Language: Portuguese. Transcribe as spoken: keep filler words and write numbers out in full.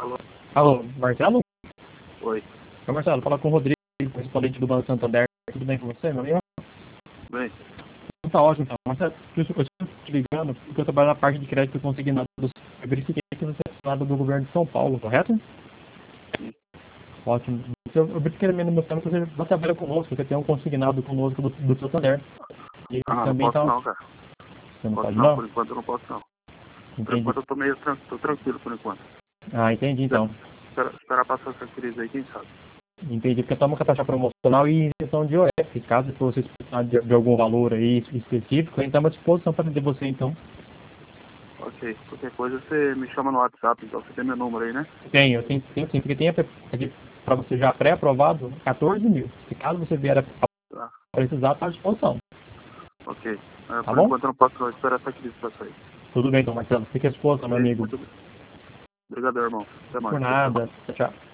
Alô? Alô, Marcelo? Oi. Oi, Marcelo, fala com o Rodrigo, correspondente do Banco Santander. Tudo bem com você, meu amigo? Bem, Tá ótimo, então. Marcelo, eu estou te ligando porque eu trabalho na parte de crédito consignado. Eu verifiquei que você é lado do governo de São Paulo, correto? sim. Ótimo. Eu, eu verifiquei também no meu sistema que você já trabalha conosco, você tem um consignado conosco do, do Santander. E Ah, não também posso tá... não, cara. Você não Posso pode não, não? por enquanto eu não posso não. Por Entendi. enquanto eu tô meio tran tô tranquilo por enquanto. Ah, entendi então. Espera, esperar passar essa crise aí, quem sabe. Entendi, porque estamos com a taxa promocional e isenção de I O F. Caso vocês precisarem de, de algum valor aí específico, estamos à disposição para atender você então. Ok, qualquer coisa você me chama no WhatsApp, então você tem meu número aí, né? Tenho, tenho, tenho sim, porque tem aqui para você já pré-aprovado quatorze mil. Se caso você vier a Tá, precisar, está à disposição. ok. Ah, Tá por bom? enquanto eu não posso não, esperar essa crise passar aí. Tudo bem então, Marcelo. Fique à disposição, meu Ok, amigo. muito obrigado, irmão. Até Por mais, tchau, tchau. nada. Tchau, tchau.